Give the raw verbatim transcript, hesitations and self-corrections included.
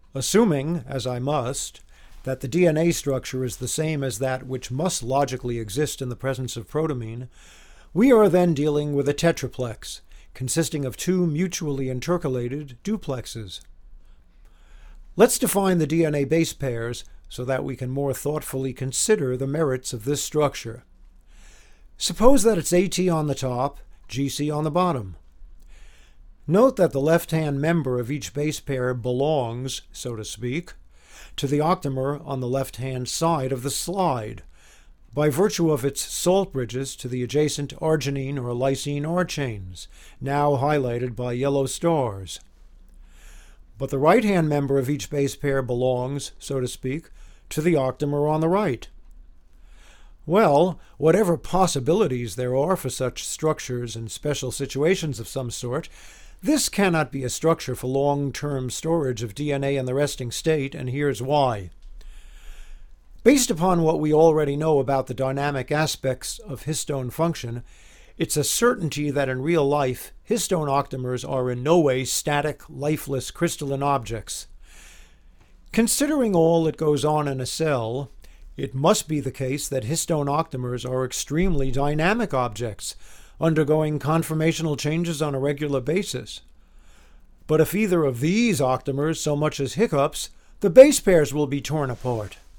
Assuming, as I must, that the D N A structure is the same as that which must logically exist in the presence of protamine, we are then dealing with a tetraplex, consisting of two mutually intercalated duplexes. Let's define the D N A base pairs so that we can more thoughtfully consider the merits of this structure. Suppose that it's AT on the top, G C on the bottom. Note that the left-hand member of each base pair belongs, so to speak, to the octamer on the left-hand side of the slide, by virtue of its salt bridges to the adjacent arginine or lysine R chains, now highlighted by yellow stars. But the right-hand member of each base pair belongs, so to speak, to the octamer on the right. Well, whatever possibilities there are for such structures in special situations of some sort, this cannot be a structure for long-term storage of D N A in the resting state, and here's why. Based upon what we already know about the dynamic aspects of histone function, it's a certainty that in real life, histone octamers are in no way static, lifeless crystalline objects. Considering all that goes on in a cell, it must be the case that histone octamers are extremely dynamic objects, undergoing conformational changes on a regular basis. But if either of these octamers so much as hiccups, the base pairs will be torn apart.